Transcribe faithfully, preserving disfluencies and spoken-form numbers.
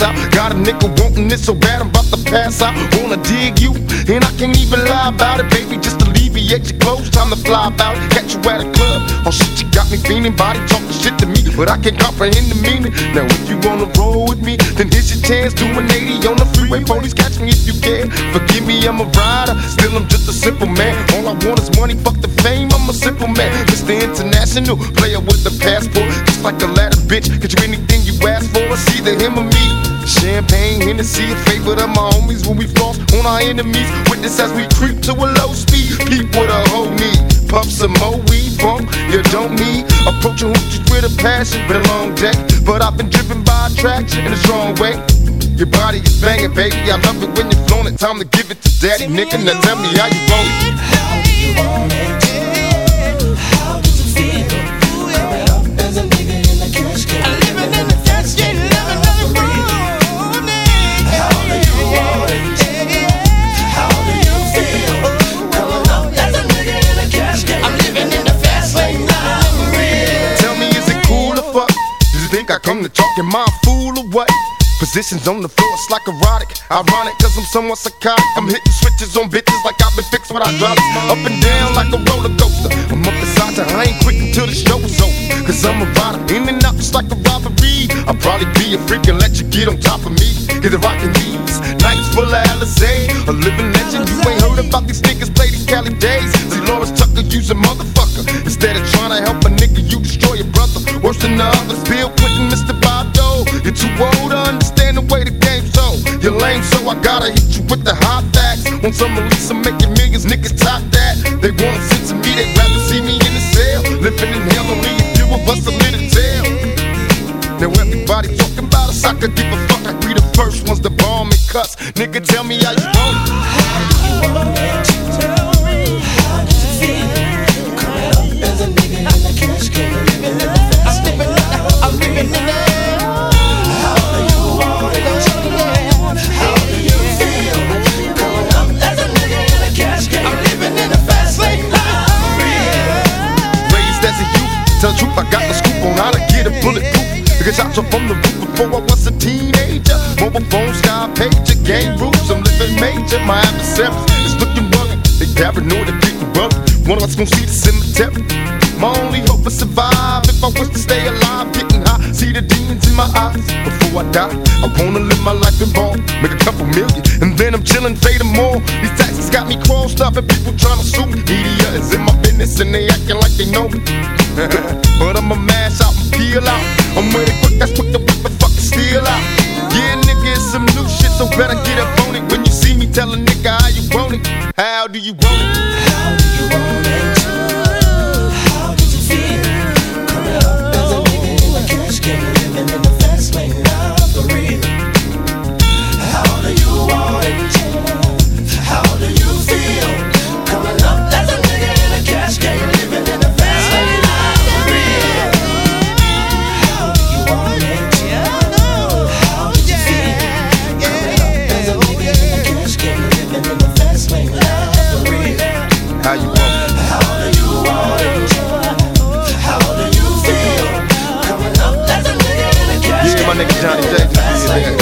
ass out. Got a nigga wanting this so bad I'm about to pass out. Wanna dig you, and I can't even lie about it, baby. Just alleviate your clothes, time to fly about it. Catch you at a club, oh shit, you got me feeling. Body talking shit to me, but I can't comprehend the meaning. Now if you wanna roll with me, then here's your chance. Do an eighty on the freeway, police catch me if you can. Forgive me, I'm a rider, still I'm just a simple man. All I want is money, fuck the fame, I'm a simple man. Mister International, player with the passport. Just like a ladder, bitch, get you anything you ask for. It's either him or me. Champagne, Hennessy, a favorite of my homies when we floss on our enemies. Witness as we creep to a low speed. Peep what a hoe need. Puff some more weed, bump, you don't need. Approaching hoochies with a passion, been a long day, but I've been driven by attraction in a strong way. Your body is banging, baby, I love it when you're flown it. Time to give it to daddy, nigga, now tell me how you want it. How do you want it? How did you feel? Coming up as a nigga in the cash game. I'm living in the cash game, living in the room. How do you want it? How do you feel? Coming up as a nigga in the cash game. I'm living in the fast lane now. Tell me, is it cool or fuck? Do you think I come to talk in my fool or what? Positions on the floor, it's like erotic. Ironic, cause I'm somewhat psychotic. I'm hitting switches on bitches like I've been fixed with hydraulics. Up and down like a roller coaster. I'm up inside you, I ain't quick until the show is over. Cause I'm a rider, in and out just like a robbery. I'll probably be a freak and let you get on top of me. Get the rockin' these nights full of Alizé. A living legend, you ain't heard about these niggas play these Cali days. See Lawrence Tucker, use a motherfucker. Instead of trying to help a nigga, you destroy your brother. Worse than the others, Bill Clinton, Mister Bob Dole. You're too old to understand the way the game's so. You're lame, so I gotta hit you with the hot facts. Want some release, I'm making millions, niggas top that. They wanna sit to me, they'd rather see me in the cell. Living in hell, only a few of us are lit in jail. Now everybody talking about us, I could give a fuck. I be the first ones to bomb and cuss. Nigga, tell me how you want it. How do you want it? How does it feel? Coming up as a nigga in the cash game. Living in the fast lane. I'm living in the How do you want it? How do you feel? Coming up as a nigga in the cash game. I'm living in the fast lane. Raised as a youth, tell the truth, I got the scoop on how to get a bulletproof. Nigga shots up from the roof before I was a teenager. Mobile phone, sky pager, game rules, I'm living major. My adversaries is looking rugged. They paranoid and people rugged. One of us gon' see the cemetery. My only hope is survive. If I wish to stay alive, getting high, see the demons in my eyes. Before I die, I wanna live my life in ball, make a couple million, and then I'm chillin', fade them all. These taxes got me crossed up and people tryna sue me. Media is in my business and they acting like they know me. But I'ma mash out and peel out. I'm with it quick, that's quick to whip and fucking steal out. Yeah, nigga, it's some new shit, so better get up on it. When you see me, tell a nigga how you want it. How do you want it? How do you want it? How did you feel? Coming up as a nigga in the cash game. Living in the fast lane now for real. How do you want it? How do you feel? Coming up as a nigga in the cash game. Living in the fast lane now for real. How do you want it? How did you feel? Coming up as a nigga in the cash game. Living in the fast lane now for real. How you want it? How do you want it? How do you feel? Coming up as a nigga in the cash Yeah, my nigga Johnny J.